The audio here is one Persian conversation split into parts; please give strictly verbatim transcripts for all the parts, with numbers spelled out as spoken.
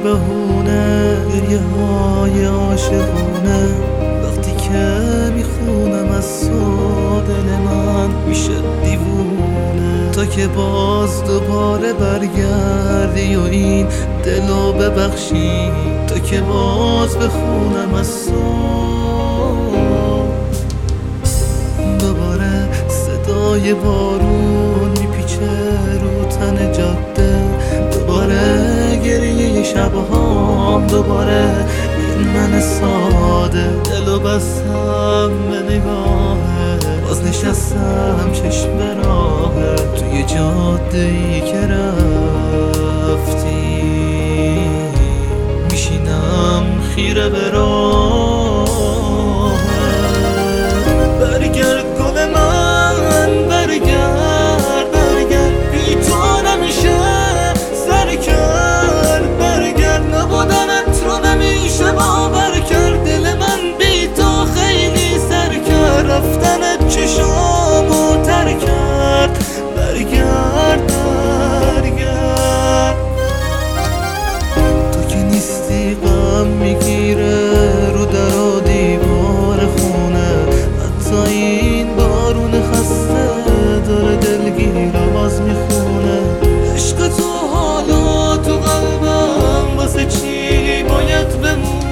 بهونه گریه های عاشقونه وقتی که میخونم از تو دل من میشه دیوونه تا که باز دوباره برگردی و این دلو ببخشی تا که باز بخونم از تو دوباره صدای بارون میپیچه رو تن جاده دوباره گریه شبهام دوباره این من ساده دلو بستم به نگاهه باز نشستم چشم به راهه توی جاده ای که رفتی میشینم خیره به راه برگرد گل من برگرد برگرد بی تو نمیشه سر کرد برگرد نبودنت رو نمیشه باور کرد دل من بی تو خیلی سر کرد رفتنت چشامو تر کرد برگرد برگرد تو که نیستی غم میگیره رو در و دیوار خونه حتی این بارون خسته داره دلگیر باز میخونه عشق تو حالا تو قلبم واسه چی باید بمونه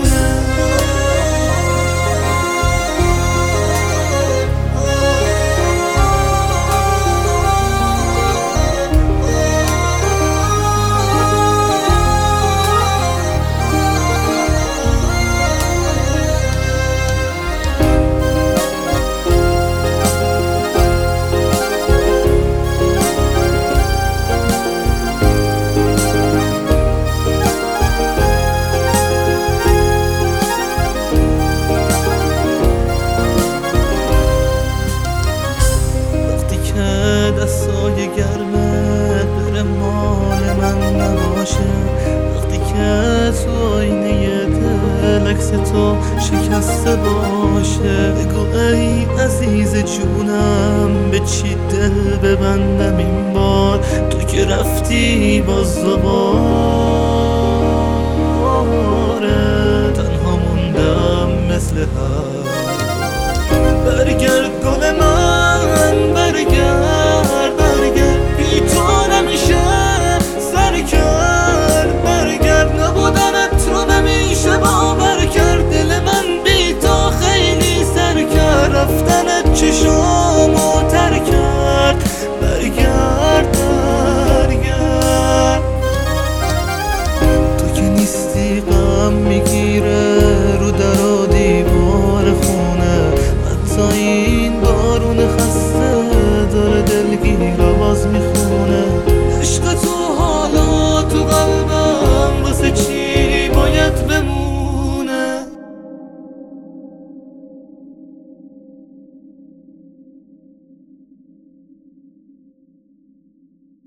دستای گرمت بره مال من نباشه وقتی که تو آینه دل عکس تو شکسته باشه بگو ای عزیز جونم به چی دل ببندم این بار تو که رفتی باز دوباره تنها موندم مثل هر